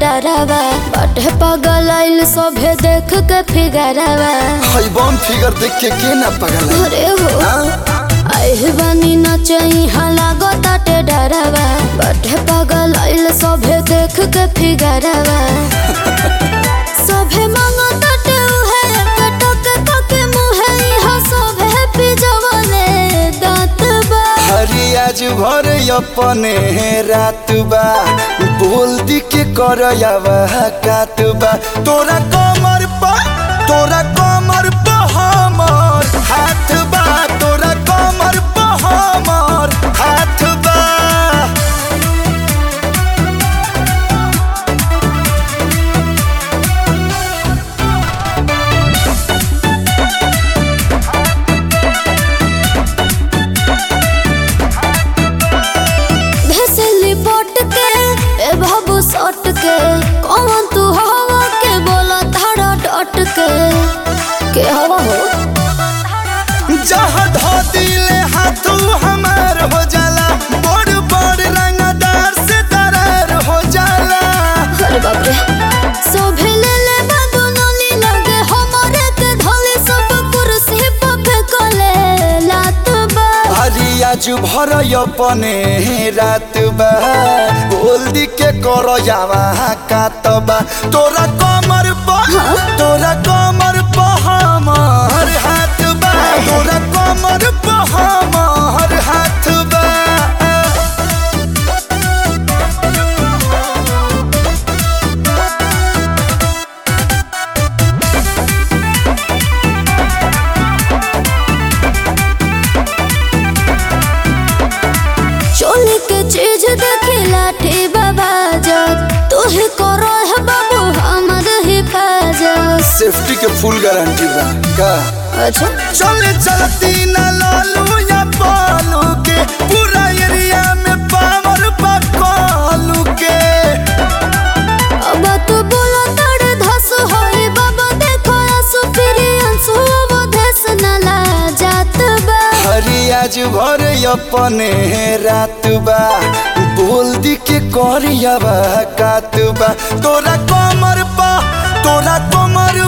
डरावा बाटे पागल आइल सभे देख के फिगरवा हई बम फिगर देख के ना पागल अरे हो आइल बानी नचई लागो ताटे डरावा बाटे पागल आइल सभे देख के फिगरवा सभे मांगो ताटे उहे कटक के मुहे इहा सभे पिजवले दांत बा हरी आज भर अपने रात बा बोल दी के करयावा कात बा तोरा कमर पर हमर हाथ बा तोरा कमर पर हमर हाथ बा सट के कौन तू हवा के बोला धारा डट के हवा हो जहाँ धो दिले हाथू हमार हो जाला बड़ बड़ रंगदार से दरार हो जाला अरे बाप रे सोभे ले बाबू नली लगे हमारे के धोले सब कुर्सी पे फेंकले लात बा हरी आज भर अपने रात बा बोल दी के करयावा कात बा तोरा कमर पर हमर हाथ बा तोरा कमर पर हमर हाथ बा चोली के चीज देखी लाठी बाबा जब तू ही करो है बाबू हमर हिफाजत सेफ्टी के फुल गारंटी बा का अच्छा चलती ना लालू या पालू के पूरा एरिया में पावर पकालू के अब तू बोला तड़ धस होई बाबा देखो एक्सपीरियंस वो धस न ला जात बा हरी आज भर अपने रात बा बोल दी के करयावा कात बा तोरा कमर